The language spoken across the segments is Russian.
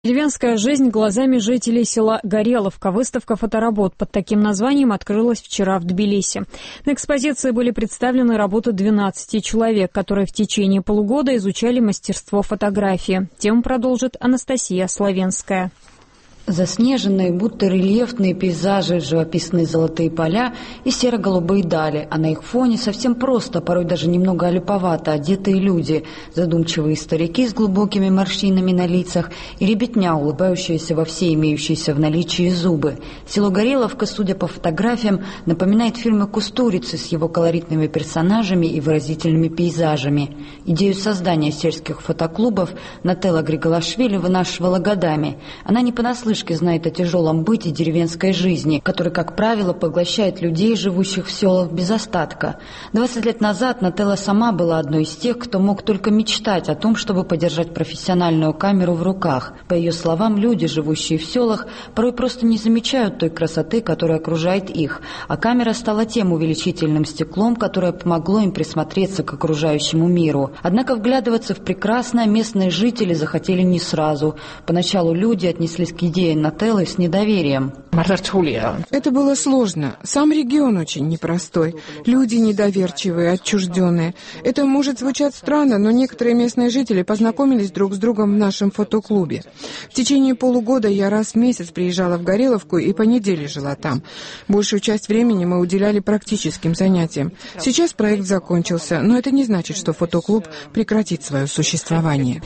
Деревенская жизнь глазами жителей села Гореловка. Выставка фоторабот под таким названием открылась вчера в Тбилиси. На экспозиции были представлены работы 12 человек, которые в течение полугода изучали мастерство фотографии. Тему продолжит Анастасия Славенская. Заснеженные, будто рельефные пейзажи, живописные золотые поля и серо-голубые дали, а на их фоне совсем просто, порой даже немного олиповато одетые люди, задумчивые старики с глубокими морщинами на лицах и ребятня, улыбающиеся во все имеющиеся в наличии зубы. Село Гореловка, судя по фотографиям, напоминает фильмы Кустурицы с его колоритными персонажами и выразительными пейзажами. Идею создания сельских фотоклубов Нателла Григолашвили вынашивала годами. Она не понаслышке знает о тяжелом быте деревенской жизни, который, как правило, поглощает людей, живущих в селах, без остатка. 20 лет назад Нателла сама была одной из тех, кто мог только мечтать о том, чтобы подержать профессиональную камеру в руках. По ее словам, люди, живущие в селах, порой просто не замечают той красоты, которая окружает их, а камера стала тем увеличительным стеклом, которое помогло им присмотреться к окружающему миру. Однако вглядываться в прекрасное местные жители захотели не сразу. Поначалу люди отнеслись к идее Нателлы с недоверием. Это было сложно. Сам регион очень непростой. Люди недоверчивые, отчужденные. Это может звучать странно, но некоторые местные жители познакомились друг с другом в нашем фотоклубе. В течение полугода я раз в месяц приезжала в Гореловку и по неделе жила там. Большую часть времени мы уделяли практическим занятиям. Сейчас проект закончился, но это не значит, что фотоклуб прекратит свое существование.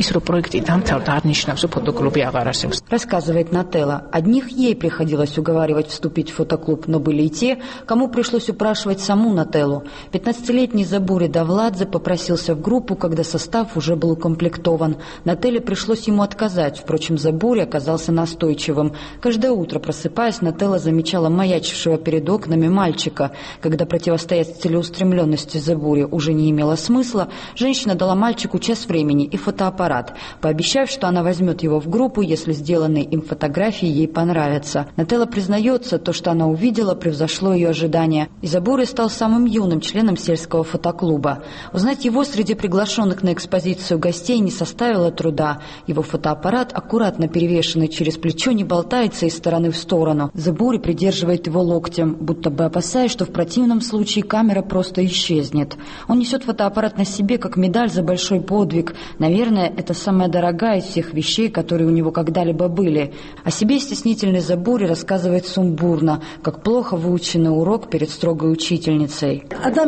Рассказывает Нателла. Одних ей приходилось уговаривать вступить в фотоклуб, но были и те, кому пришлось упрашивать саму Нателлу. 15-летний Забури Давладзе попросился в группу, когда состав уже был укомплектован. Нателле пришлось ему отказать. Впрочем, Забури оказался настойчивым. Каждое утро, просыпаясь, Нателла замечала маячившего перед окнами мальчика. Когда противостоять целеустремленности Забури уже не имело смысла, женщина дала мальчику час времени и фотоаппарат, пообещав, что она возьмет его в группу, если сделанные им фотографии ей понравятся. Нателла признается, то, что она увидела, превзошло ее ожидания. И Забури стал самым юным членом сельского фотоклуба. Узнать его среди приглашенных на экспозицию гостей не составило труда. Его фотоаппарат, аккуратно перевешенный через плечо, не болтается из стороны в сторону. Забури придерживает его локтем, будто бы опасаясь, что в противном случае камера просто исчезнет. Он несет фотоаппарат на себе, как медаль за большой подвиг. Наверное, это самая дорогая из всех вещей, которые у него когда-либо были. О себе стеснительный Забури рассказывает сумбурно, как плохо выученный урок перед строгой учительницей.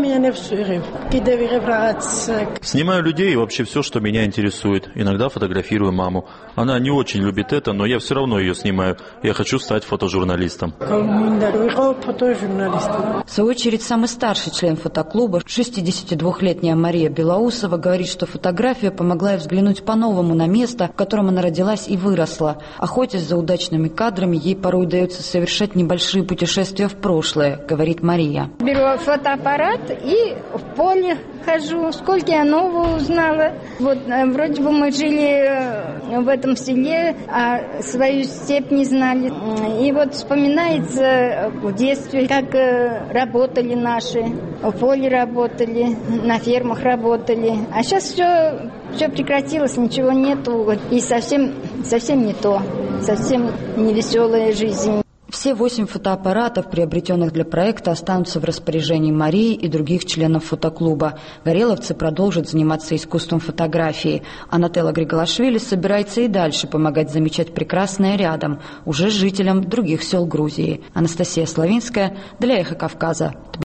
Снимаю людей и вообще все, что меня интересует. Иногда фотографирую маму. Она не очень любит это, но я все равно ее снимаю. Я хочу стать фотожурналистом. В свою очередь, самый старший член фотоклуба, 62-летняя Мария Белоусова, говорит, что фотография помогла ей взглянуть по-новому на место, в котором она родилась и выросла. Охотясь за удачными кадрами, ей порой удается совершать небольшие путешествия в прошлое, говорит Мария. Беру фотоаппарат и в поле хожу. Сколько я нового узнала. Вот вроде бы мы жили в этом селе, а свою степь не знали. И вот вспоминается в детстве, как работали наши. В поле работали, на фермах работали. А сейчас все прекратилось, ничего нету. И совсем не то. Совсем не веселая жизнь. Все 8 фотоаппаратов, приобретенных для проекта, останутся в распоряжении Марии и других членов фотоклуба. Гореловцы продолжат заниматься искусством фотографии, а Нателла Григолашвили собирается и дальше помогать замечать прекрасное рядом, уже жителям других сел Грузии. Анастасия Славинская для «Эхо Кавказа».